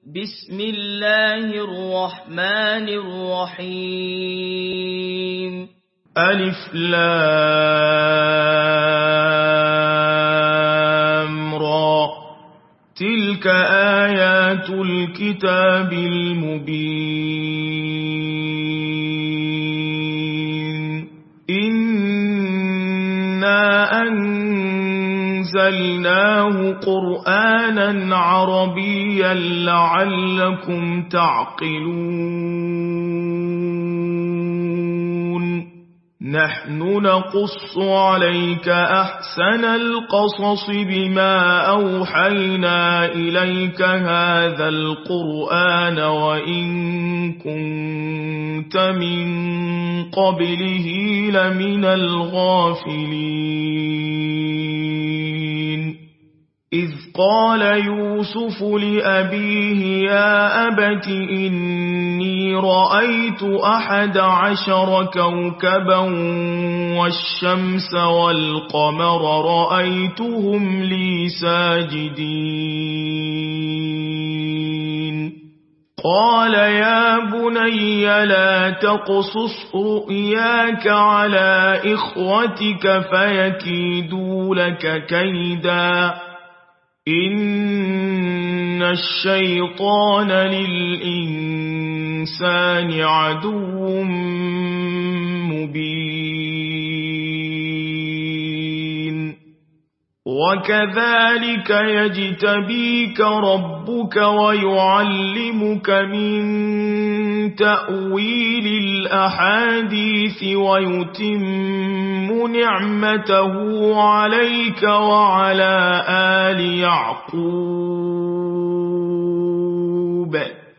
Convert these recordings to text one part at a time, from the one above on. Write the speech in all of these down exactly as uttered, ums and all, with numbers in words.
بسم الله الرحمن الرحيم ألف لام را تلك آيات الكتاب المبين إنا أنزلناه قرآنا عربيا لعلكم تعقلون نحن نقص عليك أحسن القصص بما أوحينا إليك هذا القرآن وإن كنت من قبله لمن الغافلين إذ قال يوسف لأبيه يا أبت إني رأيت أحد عشر كوكبا والشمس والقمر رأيتهم لي ساجدين قال يا بني لا تقصص رؤياك على إخوتك فيكيدوا لك كيدا إن الشيطان للإنسان عدو مبين وكذلك يجتبيك ربك ويعلمك من تأويل الأحاديث ويتم نعمته عليك وعلى آل يعقوب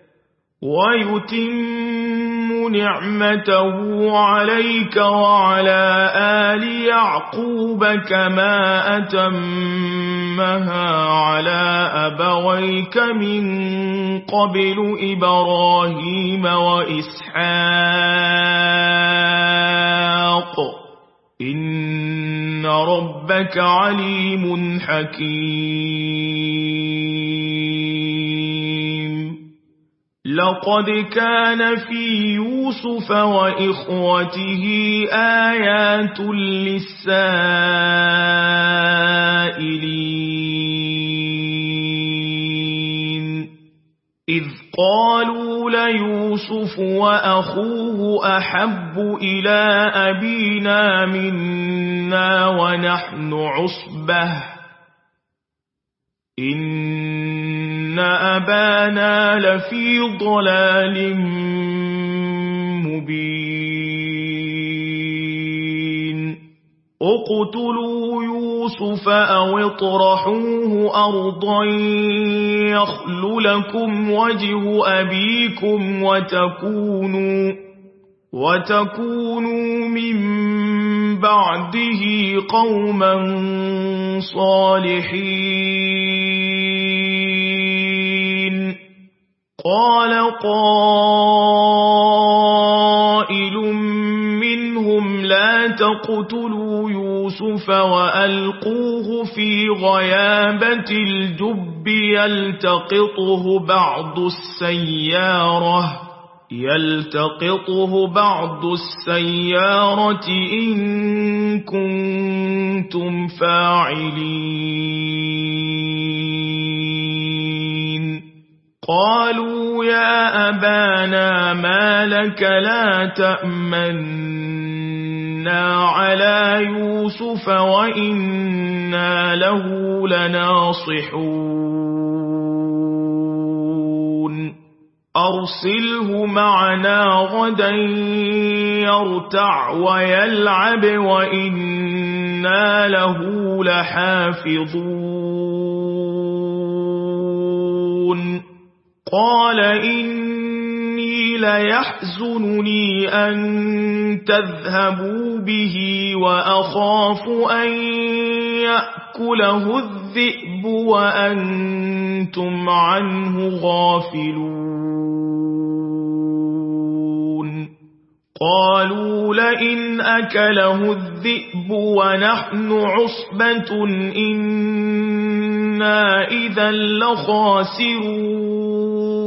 ويتم نعمته عليك وعلى آل يعقوب كما أتمها على أبويك من قبل إبراهيم وإسحاق إن ربك عليم حكيم لقد كان في يوسف وإخوته آيات للسائلين إذ قالوا ليوسف وأخوه أحب إلى أبينا منا ونحن عصبة إن أبانا لفي ضلال مبين اقتلوا يوسف أو اطرحوه أرضا يخل لكم وجه أبيكم وتكونوا وتكونوا من بعده قوما صالحين قال قائل منهم لا تقتلوا يوسف وألقوه في غيابة الجب يلتقطه بعض السيارة يلتقطه بعض السيارة إن كنتم فاعلين قالوا يا أبانا ما لك لا تأمنا على يوسف وإنا له لناصحون أرسله معنا غدا يرتع ويلعب وإنا له لحافظون قال إني ليحزنني أن تذهبوا به وأخاف أن يأكله الذئب وأنتم عنه غافلون قالوا لئن أكله الذئب ونحن عصبة إنا إذا لخاسرون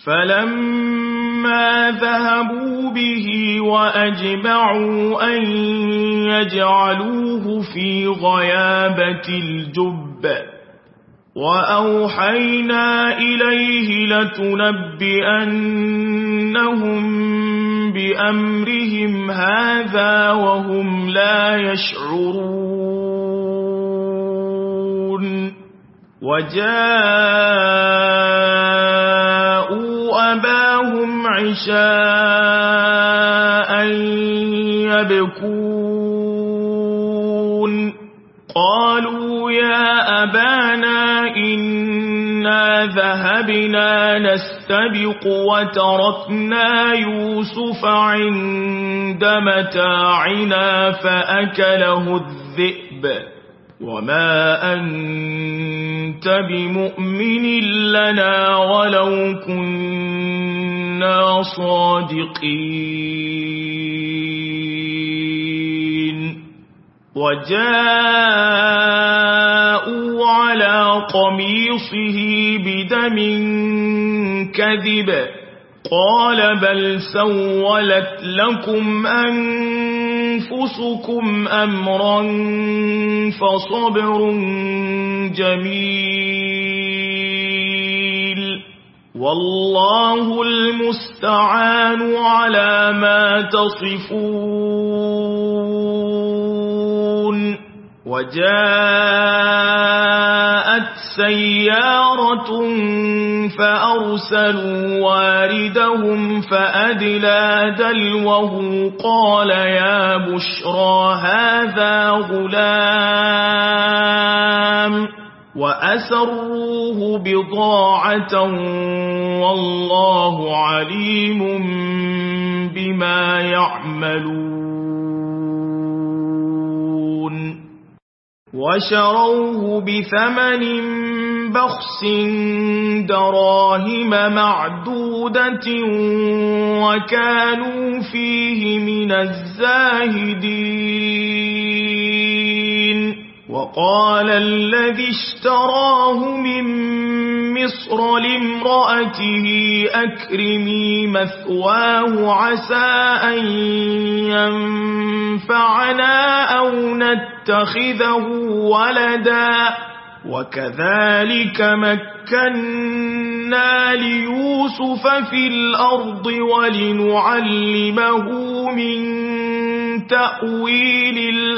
فلما ذهبوا به وأجمعوا أن يجعلوه في غيابة الجب وأوحينا إليه لتنبئنهم بأمرهم هذا وهم لا يشعرون وجاءوا أباهم عشاء يبكون قالوا يا أبانا إنا ذهبنا نستبق وتركنا يوسف عند متاعنا فأكله الذئب وما أنت بمؤمن لنا ولو كنا صادقين وجاءوا على قميصه بدم كذب قال بل سولت لكم أنفسكم أمرا فصبر جميل والله المستعان على ما تصفون وجاءت سيارة فأرسلوا واردهم فأدلى دلوه قال يا بشرى هذا غلام وأسروه بضاعة والله عليم بما يعملون وشروه بثمن بخس دراهم معدودة وكانوا فيه من الزاهدين وقال الذي اشتراه من مصر لامرأته أكرمي مثواه عسى أن ينفعنا أو نتخذه ولدا وكذلك مكنا ليوسف في الأرض ولنعلمه من تأويل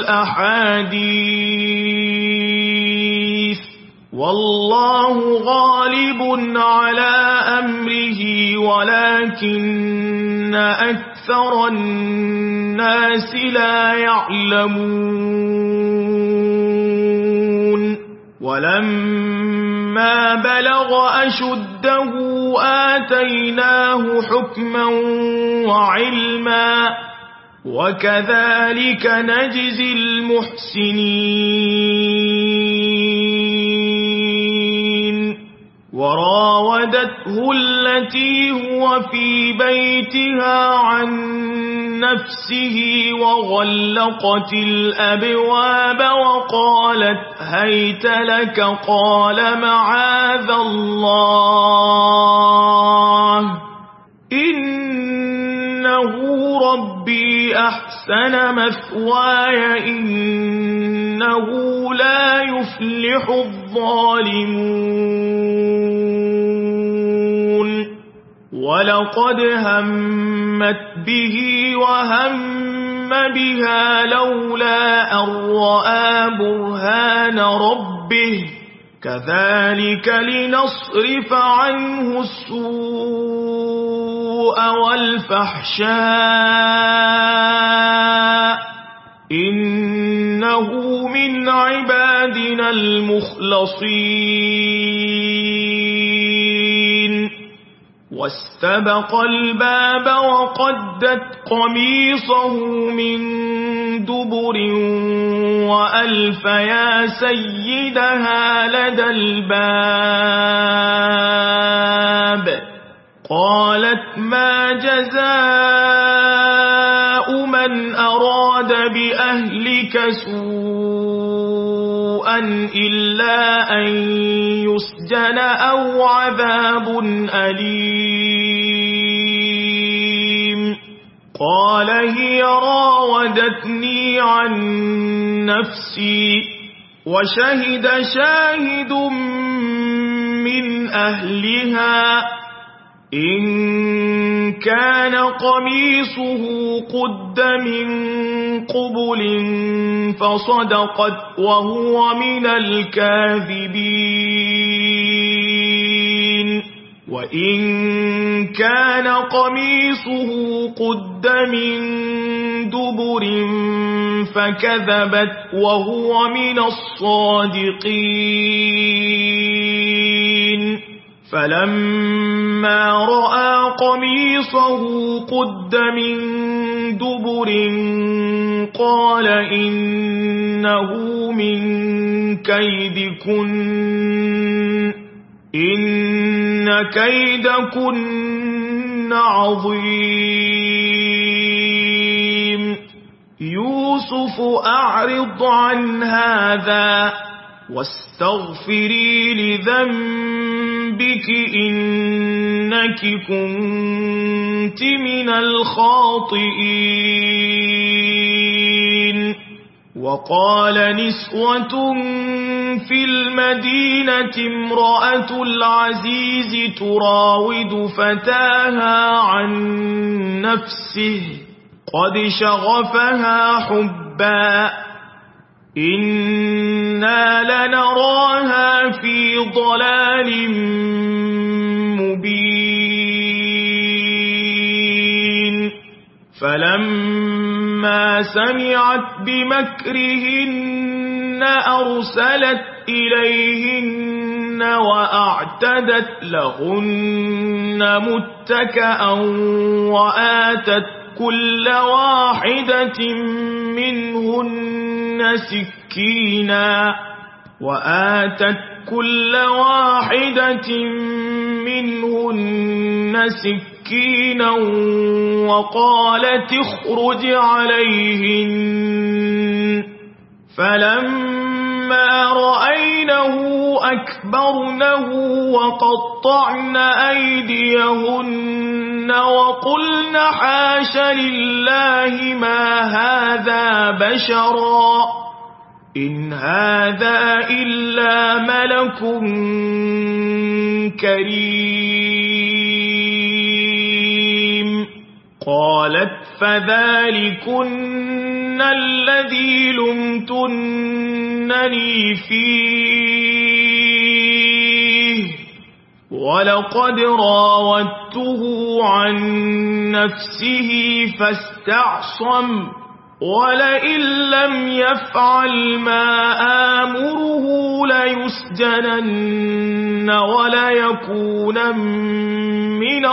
الأحاديث والله غالب على أمره ولكن أكثر الناس لا يعلمون ولما بلغ أشده آتيناه حكما وعلما وكذلك نجزي المحسنين وراودته التي هو في بيتها عن نفسه وغلقت الأبواب وقالت هيت لك قال معاذ الله إنه ربي أحسن مثواي إنه لا يفلح الظالمون ولقد همت به وهم بها لولا أن رأى برهان ربه كذلك لنصرف عنه السوء والفحشاء إنه من عبادنا المخلصين واستبق الباب وقدت قميصه من دبر وألف يا سيدها لدى الباب قالت ما جزاء من أراد بأهلك سوءا إلا أن يسجن أو عذاب أليم قال هي راودتني عن نفسي وشهد شاهد من أهلها إن كان قميصه قد من قبل فصدقت وهو من الكاذبين وإن كان قميصه قد من دبر فكذبت وهو من الصادقين فلما رأى قميصه قد من دبر قال إنه من كيدكن إن كيدكن عظيم يوسف أعرض عن هذا واستغفري لذنبك إنك كنت من الخاطئين وقال نسوة في المدينة امرأة العزيز تراود فتاها عن نفسه قد شغفها حبا إنا لنراها في ضلال مبين فلما سمعت بمكرهن أرسلت إليهن وأعتدت لهن متكأ وآتت كل واحدة منهن سكينا وآتت كل واحدة منهن سكينا وقالت اخرج عليهن فلما رأينه أكبرنه وقطعن أيديهن وقلن حاش لله ما هذا بشرا إن هذا إلا ملك كريم قالت فذلكن الذي لمتنني فيه ولقد راودته عن نفسه فاستعصم ولئن لم يفعل ما آمره ليسجنن وليكون من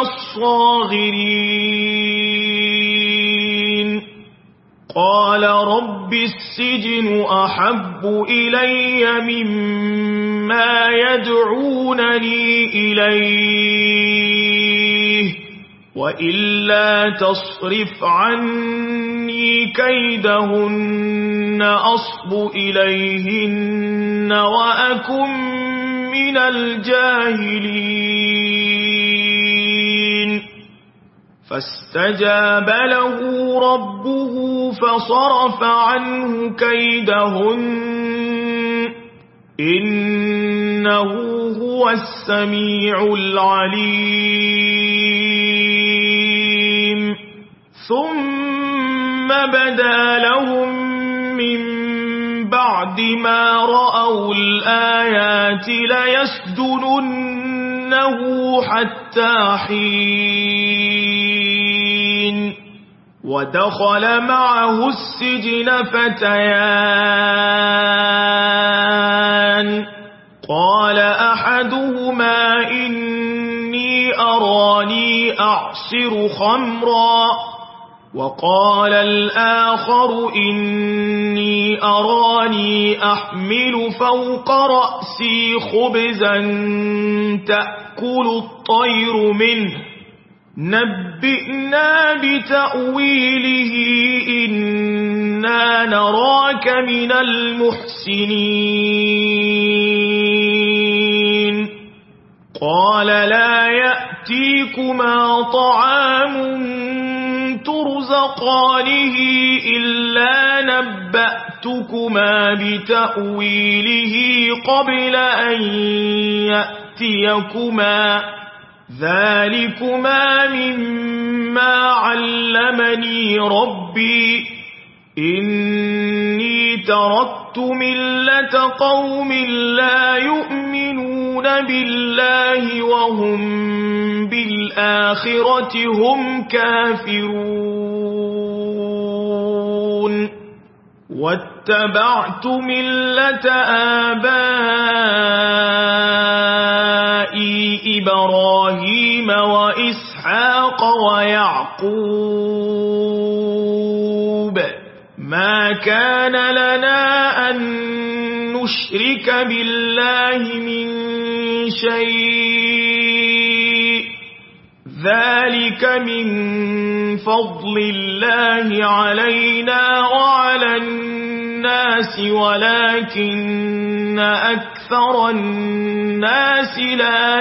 الصاغرين قال رب السجن أحب إلي مما يدعونني إليه وإلا تصرف عني كيدهن أصب إليهن وأكن من الجاهلين فاستجاب له ربه فصرف عنه كيدهن إنه هو السميع العليم ثم بدا لهم من بعد ما رأوا الآيات ليسجننه حتى حين ودخل معه السجن فتيان قال أحدهما إني أراني أعصر خمرا وقال الآخر إني أراني أحمل فوق رأسي خبزا تأكل الطير منه نبئنا بتأويله إنا نراك من المحسنين قال لا يأتيكما طعام ترزقان يرزقانه إلا نبأتكما بتأويله قبل أن يأتيكما ذلكما مما علمني ربي إني تركت ملة قوم لا يؤمنون بالله وهم بالآخرة هم كافرون واتبعت ملة آبائي إبراهيم وإسحاق ويعقوب ما كان لنا أن نشرك بالله من شيء ذلك من فضل الله علينا وعلى الناس ولكن أكثر الناس لا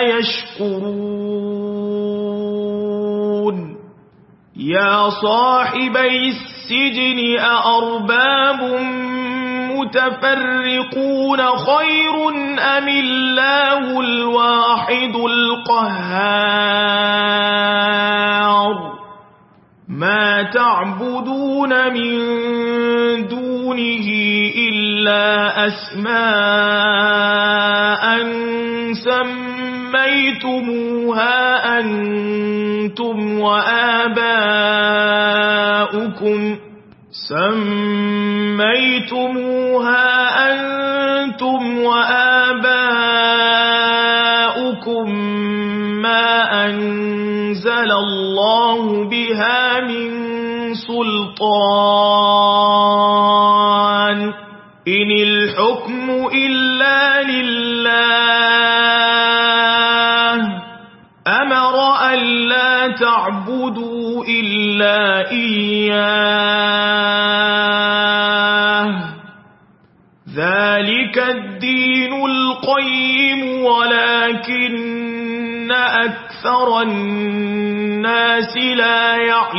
يشكرون يا صاحبي السجن أأرباب متفرقون خير أم الله الواحد القهار ما تعبدون من دونه إلا أسماء سميتموها أنتم وآباؤكم سميتموها أنتم وآباؤكم ما أنزل الله بها من سلطان إن الحكم إلا لله أمر ألا تعبدوا إلا إياه ذلك الدين القيم ولكن أكثر الناس لا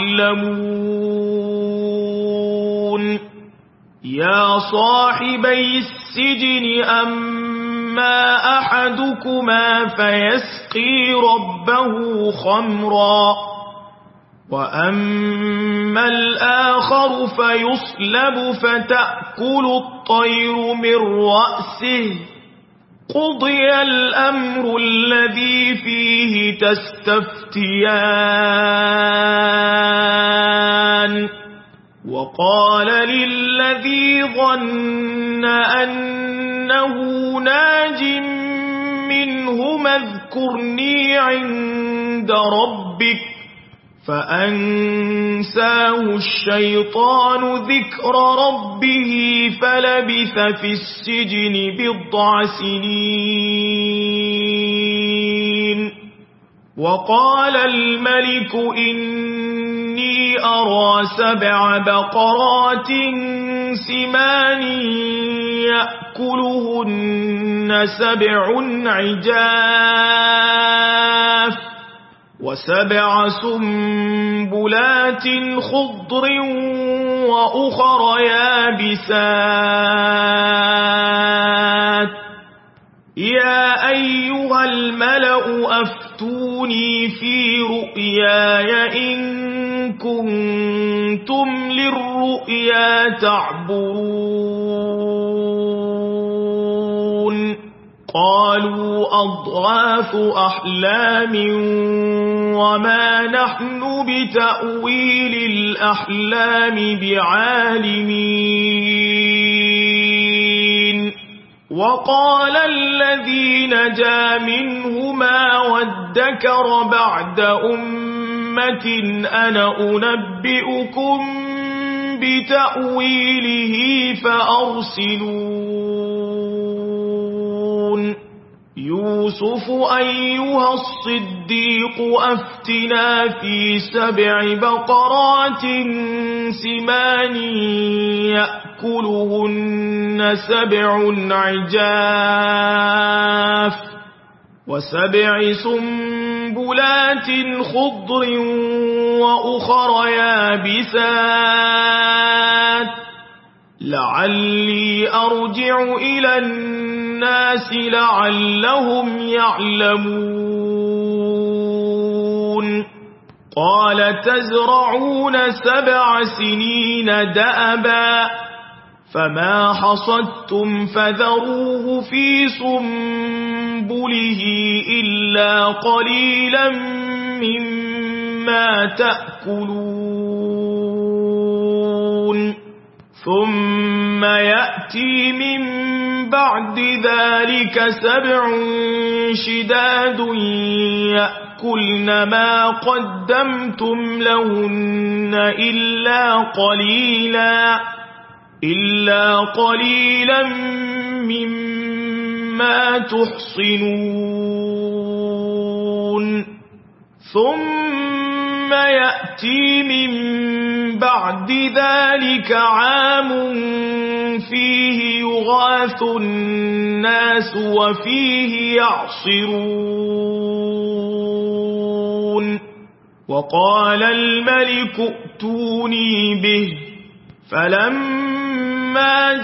يعلمون يا صاحبي السجن أما أحدكما فيسقي ربه خمرا وأما الآخر فيصلب فتأكل الطير من رأسه قضي الأمر الذي فيه تستفتيان وقال للذي ظن أنه ناج منهما اذكرني عند ربك فأنساه الشيطان ذكر ربه فلبث في السجن بضع سنين وقال الملك إني أرى سبع بقرات سمان يأكلهن سبع عجاف وسبع سنبلات خضر وأخر يابسات يا أيها الملأ أفتوني في رؤياي إن كنتم للرؤيا تعبرون قالوا أضغاث أحلام وما نحن بتأويل الأحلام بعالمين وقال الذي نجا منهما وادكر بعد أمة أنا أنبئكم بتأويله فأرسلون يوسف أيها الصديق أفتنا في سبع بقرات سمان يأكلهن سبع عجاف وسبع سنبلات سنبلات خضر وأخر يابسات لعلي أرجع إلى الناس لعلهم يعلمون قال تزرعون سبع سنين دأبا فما حصدتم فذروه في سنبله إلا قليلا مما تأكلون ثم يأتي من بعد ذلك سبع شداد يأكلن ما قدمتم لهن إلا قليلا إلا قليلا مما تحصنون ثم يأتي من بعد ذلك عام فيه يغاث الناس وفيه يعصرون وقال الملك ائتوني به فلما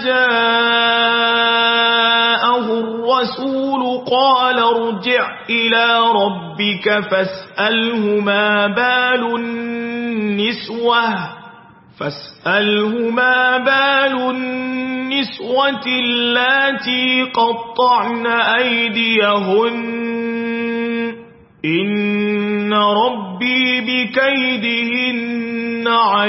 جاءه الرسول قال ارجع إلى ربك فاسأله ما بال النسوة فاسأله ما بال النسوة اللاتي قطعن أيديهن إن ربي بكيدهن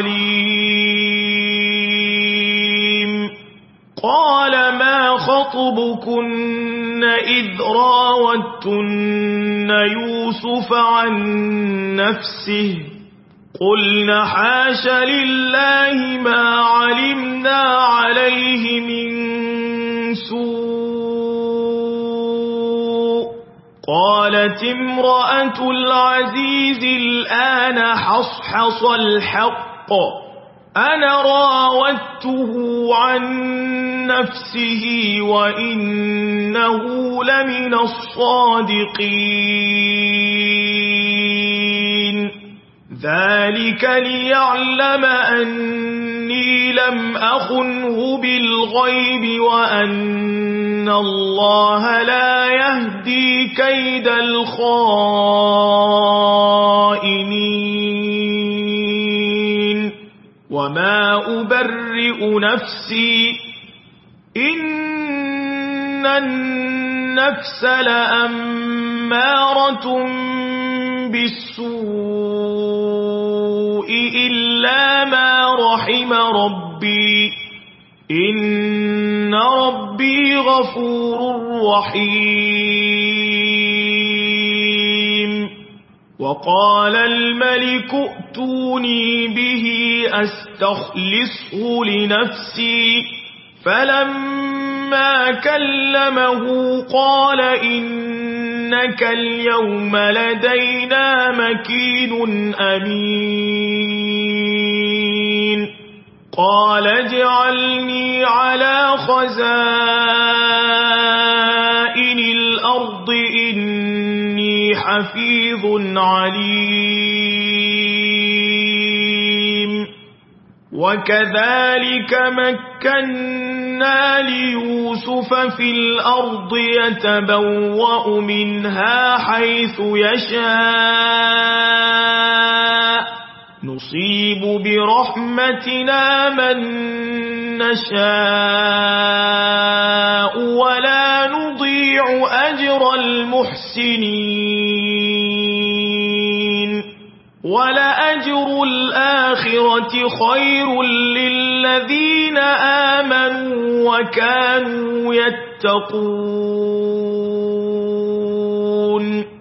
عليم قال ما خطبكن إذ راوتن يوسف عن نفسه قلنا حاش لله ما علمنا عليه من سوء قالت امرأة العزيز الآن حصحص الحق أنا راودته عن نفسه وإنه لمن الصادقين ذلك ليعلم أني لم أخنه بالغيب وأن الله لا يهدي كيد الخائنين وما أبرئ نفسي إن النفس لأمارة بالسوء إلا ما رحم ربي إن ربي غفور رحيم وقال الملك ائتوني به أستخلصه لنفسي فلما كلمه قال إنك اليوم لدينا مكين أمين قال اجعلني على خزائن الأرض إني حفيظ عليم وكذلك مكنا ليوسف في الأرض يتبوأ منها حيث يشاء نصيب برحمتنا من نشاء ولا نضيع أجر المحسنين ولأجر الآخرة خير للذين آمنوا وكانوا يتقون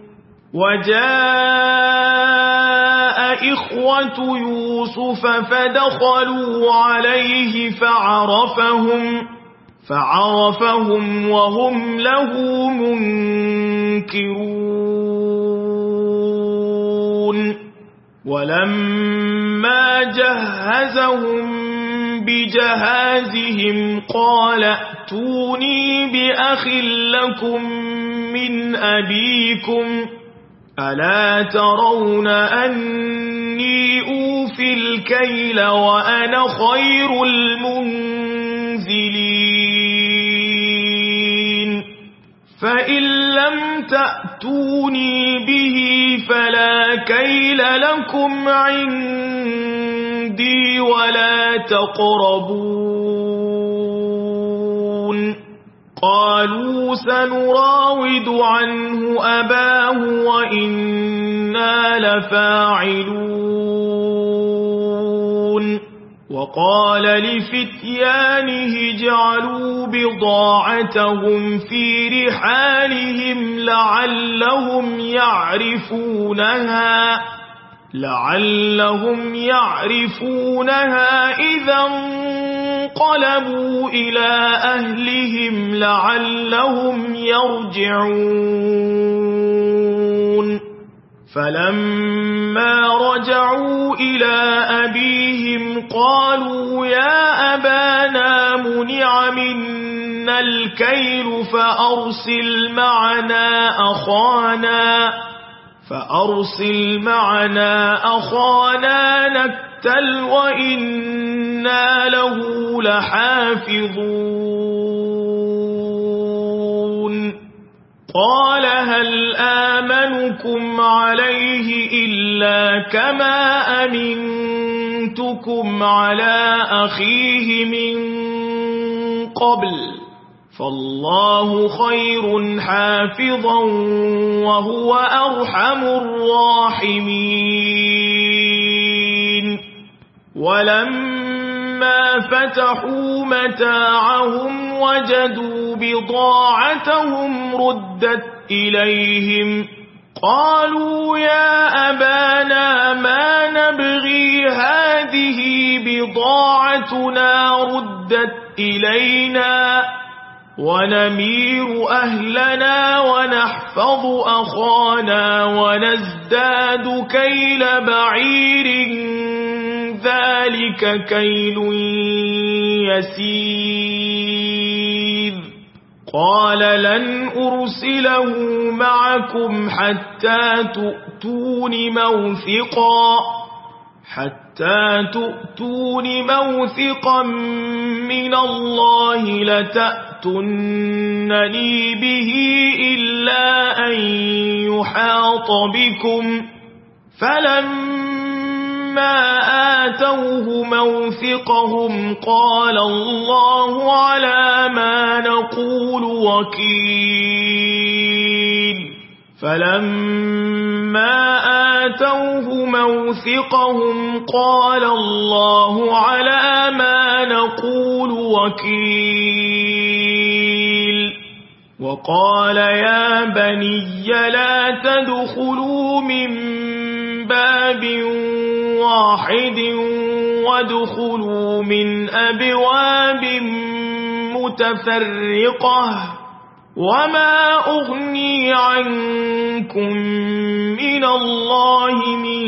وجاء إخوة يوسف فدخلوا عليه فعرفهم فعرفهم وهم له منكرون ولما جهزهم بجهازهم قال ائتوني بأخ لكم من أبيكم ألا ترون أني أوفي الكيل وأنا خير المنزلين فإن لم تأتوني به فلا كيل لكم عندي ولا تقربون قالوا سنراود عنه أباه وإنا لفاعلون وقال لفتيانه اجعلوا بضاعتهم في رحالهم لعلهم يعرفونها لعلهم يعرفونها إذا انقلبوا إلى أهلهم لعلهم يرجعون فلما رجعوا إلى أبيهم قالوا يا أبانا منع منا الكيل فأرسل معنا أخانا فأرسل معنا أخانا نكتل وإنا له لحافظون قال هل آمنكم عليه إلا كما أمنتكم على أخيه من قبل فالله خير حافظا وهو أرحم الراحمين ولما فتحوا متاعهم وجدوا بضاعتهم ردت إليهم قالوا يا أبانا ما نبغي هذه بضاعتنا ردت إلينا ونمير أهلنا ونحفظ أخانا ونزداد كيل بعير ذلك كيل يسير قال لن أرسله معكم حتى تؤتون موثقا حتى تؤتون موثقا من الله لتأتونني به إلا أن يحاط بكم فلما آتوه موثقهم قال الله على ما نقول وكيل فلما آتوه موثقهم قال الله على ما نقول وكيل وقال يا بني لا تدخلوا من باب واحد وادخلوا من أبواب متفرقة وما أغني عنكم من الله من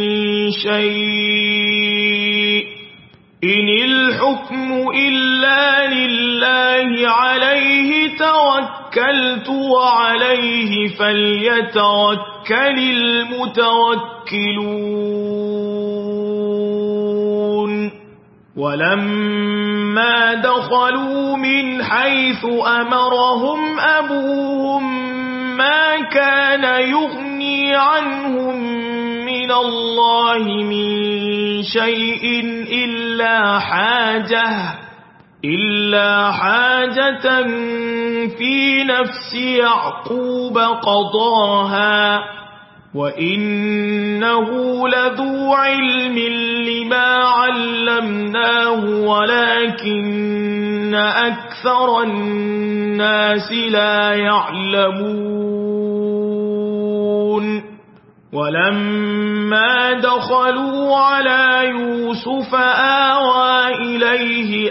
شيء إن الحكم إلا لله عليه توكلت وعليه فليتوكل المتوكلون ولما دخلوا من حيث أمرهم أبوهم ما كان يغني عنهم من الله من شيء إلا حاجة إلا حاجة في نفس يعقوب قضاها وإنه لذو علم لما علمناه ولكن أكثر الناس لا يعلمون ولما دخلوا على يوسف آوى إليه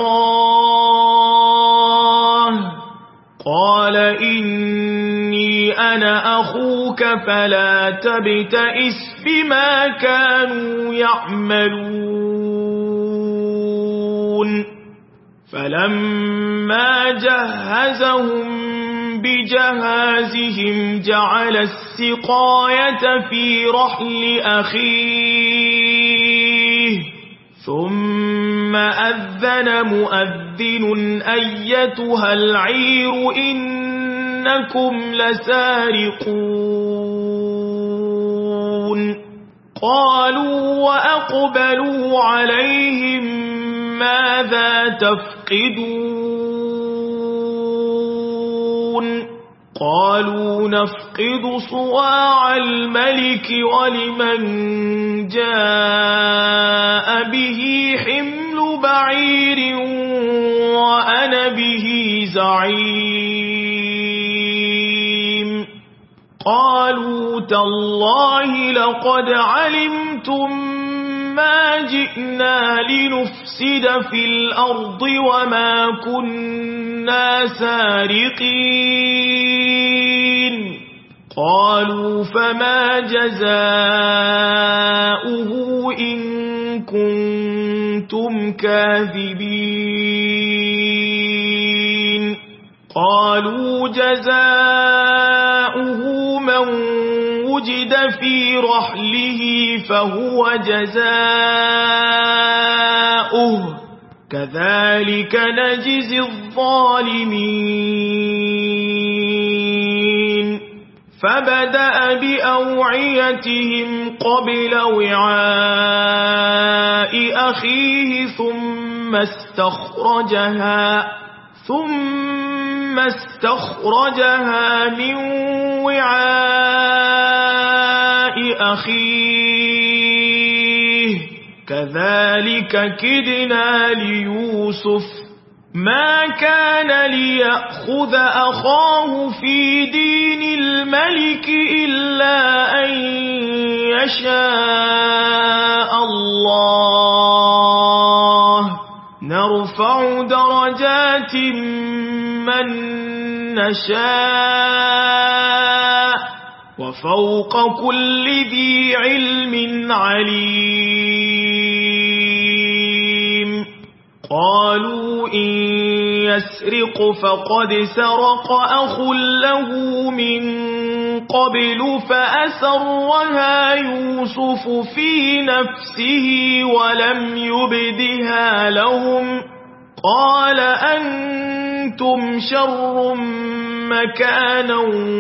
أخاه قال إني أنا أخوك فلا تبتئس بما كانوا يعملون فلما جهزهم بجهازهم جعل السقاية في رحل أخيه ثم أذن مؤذن أيتها العير إنكم لسارقون قالوا وأقبلوا عليهم ماذا تفقدون قالوا نفقد صواع الملك ولمن جاء به حمل بعير وأنا به زعيم قالوا تالله لقد علمتم ما جئنا لنفسد في الأرض وما كنا سارقين قالوا فما جزاؤه إن كنتم كاذبين قالوا جزاؤه من وجد في رحله فهو جزاؤه كذلك نجزي الظالمين فبدأ بأوعيتهم قبل وعاء أخيه ثم استخرجها ثم استخرجها من وعاء أخيه كذلك كدنا ليوسف ما كان ليأخذ أخاه في دين الملك إلا أن يشاء الله نرفع درجات من نشاء وفوق كل ذي علم عليم قالوا إن يسرق فقد سرق أخ له من قبل فأسرها يوسف في نفسه ولم يبدها لهم قال أنتم شر مكانا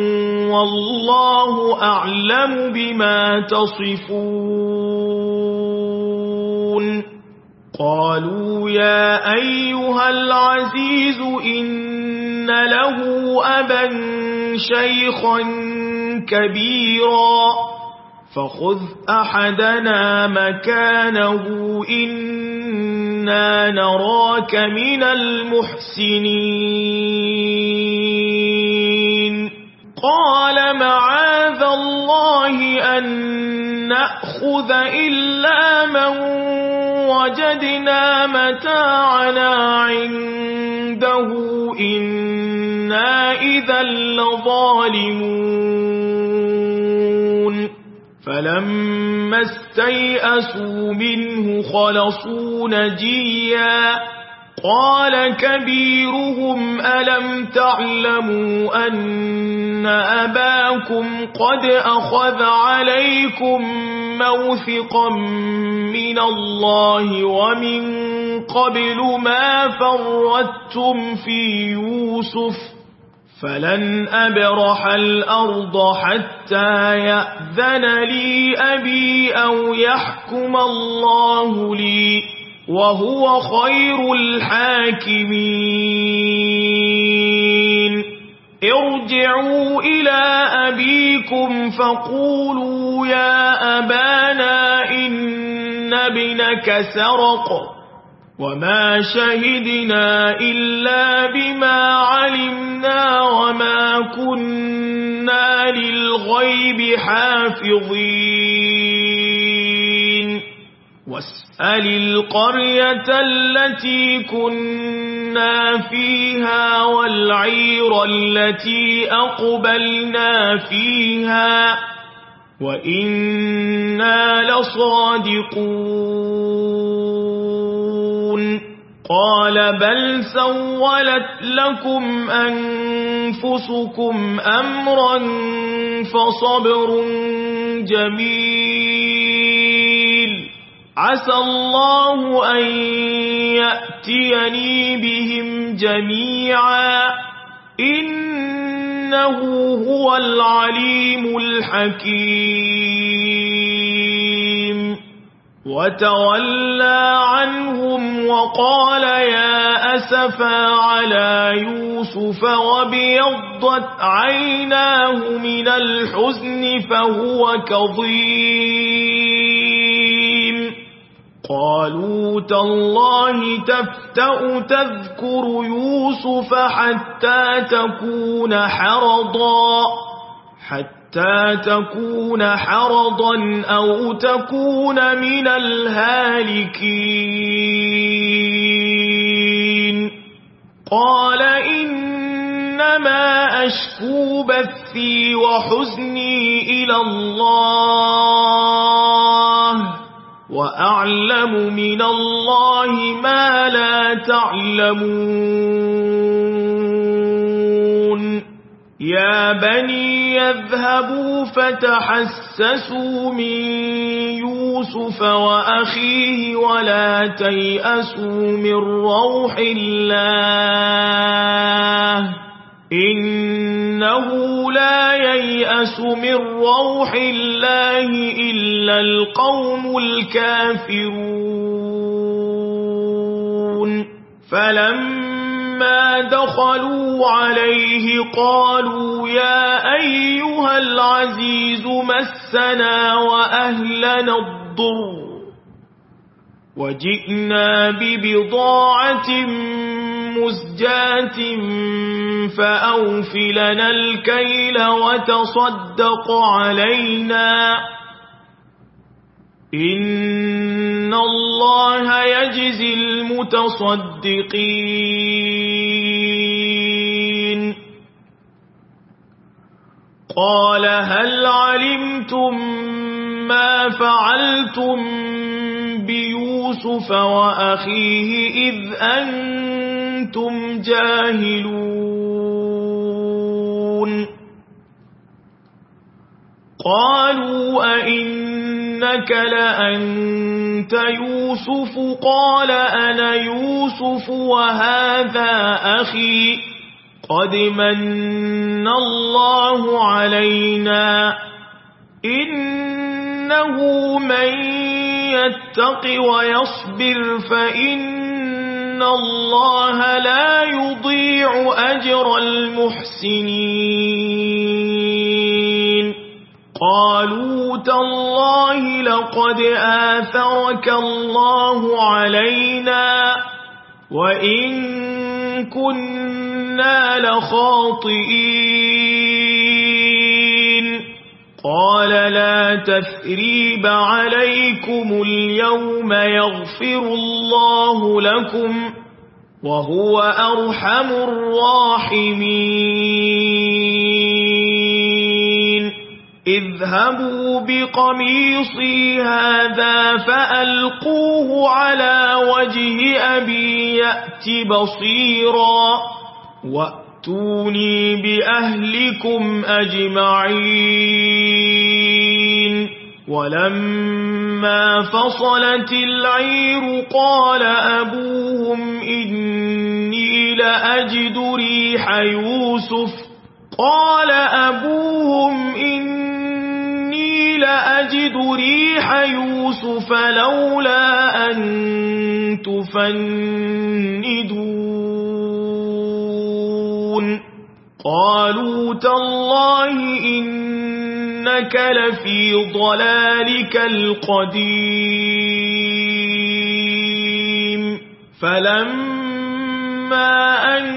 والله أعلم بما تصفون قالوا يا أيها العزيز إن له أبا شيخا كبيرا فخذ أحدنا مكانه إنا نراك من المحسنين قال معاذ الله أن نأخذ إلا من وجدنا متاعنا عنده إنا إذا لظالمون فلما استيئسوا منه خلصوا نجيا قال كبيرهم ألم تعلموا أن أباكم قد أخذ عليكم موثقا من الله ومن قبل ما فرطتم في يوسف فلن أبرح الأرض حتى يأذن لي أبي أو يحكم الله لي وهو خير الحاكمين ارجعوا إلى أبيكم فقولوا يا أبانا إن ابنك سرق وما شهدنا إلا بما علمنا وما كنا للغيب حافظين واسأل القرية التي كنا فيها والعير التي أقبلنا فيها وإنا لصادقون قال بل سولت لكم أنفسكم أمرا فصبر جميل عسى الله أن يأتيني بهم جميعا إنه هو العليم الحكيم وتولى عنهم وقال يا أسفا على يوسف وابيضت عيناه من الحزن فهو كظيم قالوا تالله تفتأ تذكر يوسف حتى تكون حرضا حتى تكون حرضا أو تكون من الهالكين قال إنما أشكو بثي وحزني إلى الله وأعلم من الله ما لا تعلمون يا بني يذهبوا فتحسسوا من يوسف وأخيه ولا تيأسوا من روح الله إنه لا ييأس من روح الله إلا القوم الكافرون فلما دخلوا عليه قالوا يا أيها العزيز مسنا وأهلنا الضر وجئنا ببضاعة مزجاة فأوف لنا الكيل وتصدق علينا إن الله يجزي المتصدقين قال هل علمتم ما فعلتم بيوسف وأخيه إذ أنتم جاهلون قالوا أئنك لأنت يوسف قال أنا يوسف وهذا أخي قد من الله علينا إنه من يتق ويصبر فإن الله لا يضيع أجر المحسنين قالوا تالله لقد آثرك الله علينا وإن كنا لخاطئين قال لا تثريب عليكم اليوم يغفر الله لكم وهو أرحم الراحمين اذهبوا بقميصي هذا فألقوه على وجه أبي يأت بصيرا وأتوني بأهلكم أجمعين ولما فصلت العير قال أبوهم إني لأجد ريح يوسف قال أبوهم إني لأجد ريح يوسف لولا أن تفندون قالوا تالله إنك لفي ضلالك القديم فلما أن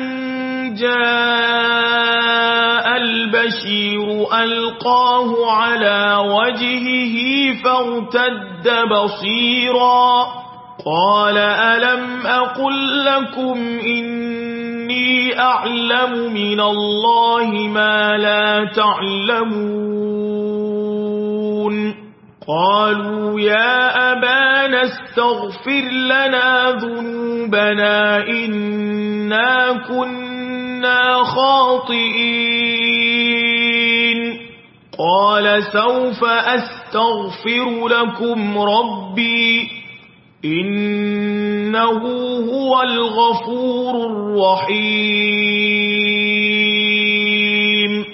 جاء البشير ألقاه على وجهه فارتد بصيرا قال ألم أقل لكم إني أعلم من الله ما لا تعلمون قالوا يا أبانا ربنا استغفر لنا ذنوبنا إنا كنا خاطئين قال سوف أستغفر لكم ربي إنه هو الغفور الرحيم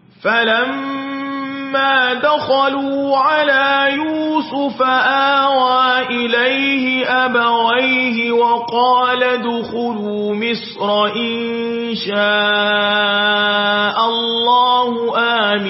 فلما دخلوا على يوسف آوى إليه أبويه وقال ادخلوا مصر إن شاء الله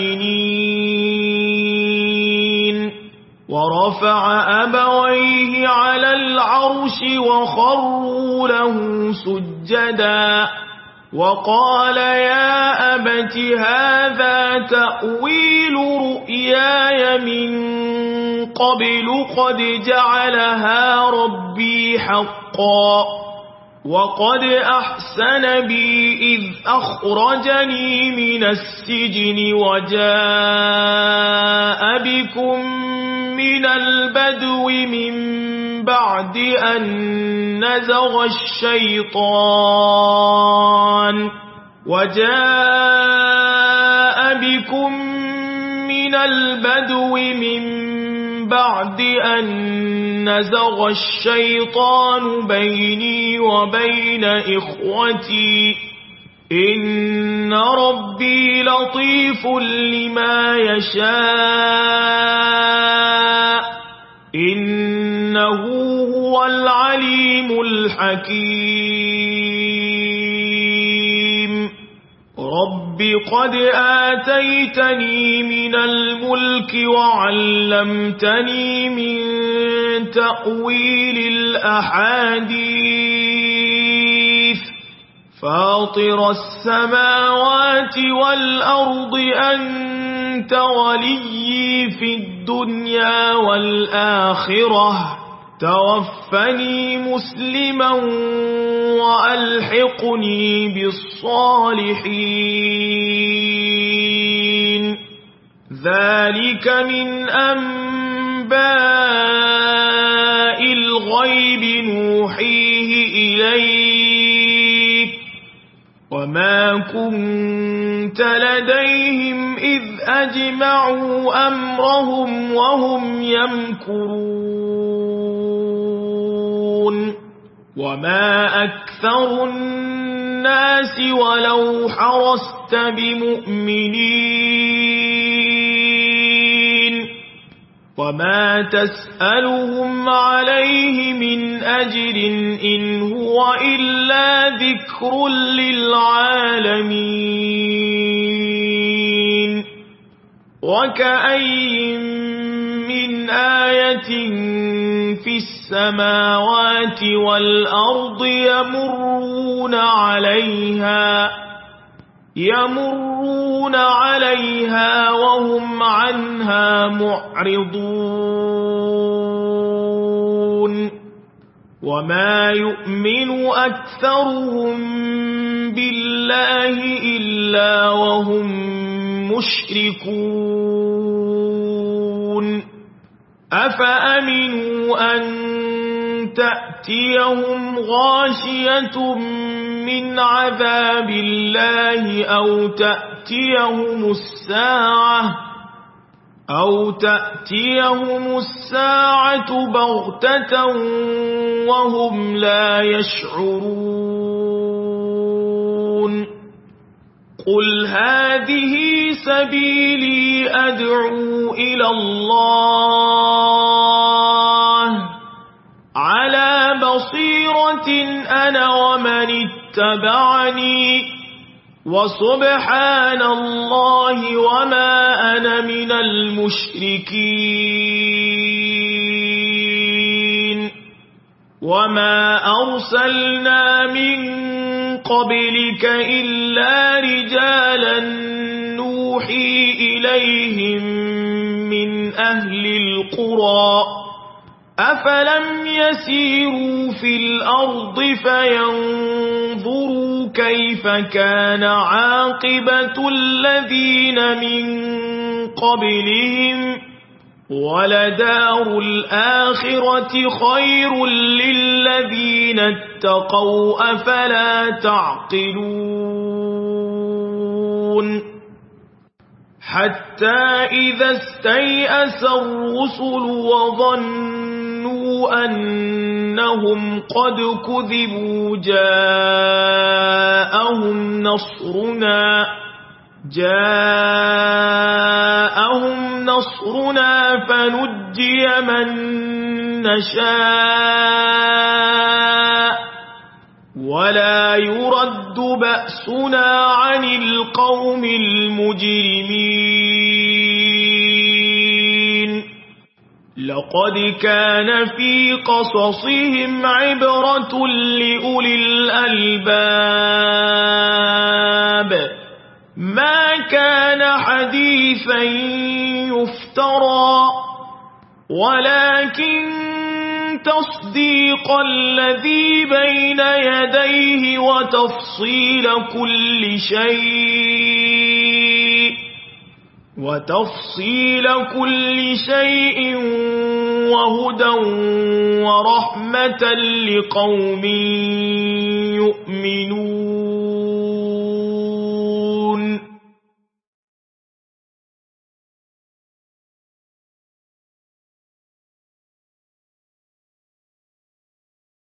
آمنين ورفع أبويه على العرش وخروا له سجدا وقال يا أبت هذا تأويل رؤياي من قبل قد جعلها ربي حقا وقد أحسن بي إذ أخرجني من السجن وجاء بكم من البدو من بعد أن نزغ الشيطان وجاء بكم من البدو من بعد أن نزغ الشيطان بيني وبين إخوتي إن ربي لطيف لما يشاء إنه هو العليم الحكيم رب قد آتيتني من الملك وعلمتني من تأويل الأحاديث فاطر السماوات والأرض أنت ولي في الدنيا والآخرة توفني مسلما وألحقني بالصالحين ذلك من أنباء الغيب نوحيه إليك وما كنت لديهم إذ أجمعوا أمرهم وهم يمكرون وما أكثر الناس ولو حرصت بمؤمنين وما تسألهم عليه من أجر إن هو إلا ذكر للعالمين وكأي من آية في السماوات والأرض يمرون عليها يمرون عليها وهم عنها معرضون وما يؤمن أكثرهم بالله إلا وهم مشركون أفأمنوا أن تأتيهم غاشية من عذاب الله أو تأتيهم الساعة أو تأتيهم الساعة بغتة وهم لا يشعرون قل هذه سبيلي أدعو إلى الله على بصيرة أنا ومن اتبعني وسبحان الله وما أنا من المشركين وما أرسلنا من قبلك إلا رجالا نوحي إليهم من أهل القرى أفلم يسيروا في الأرض فينظروا كيف كان عاقبة الذين من قبلهم ولدار الآخرة خير للذين اتقوا أفلا تعقلون حتى إذا استيأس الرسل وظنوا أنهم قد كذبوا جاءهم نصرنا جاءهم نصرنا فنجي من نشاء ولا يرد بأسنا عن القوم المجرمين لقد كان في قصصهم عبرة لأولي الألباب ما كان حديثا يفترى ولكن تصديق الذي بين يديه وتفصيل كل شيء وتفصيل كل شيء وهدى ورحمة لقوم يؤمنون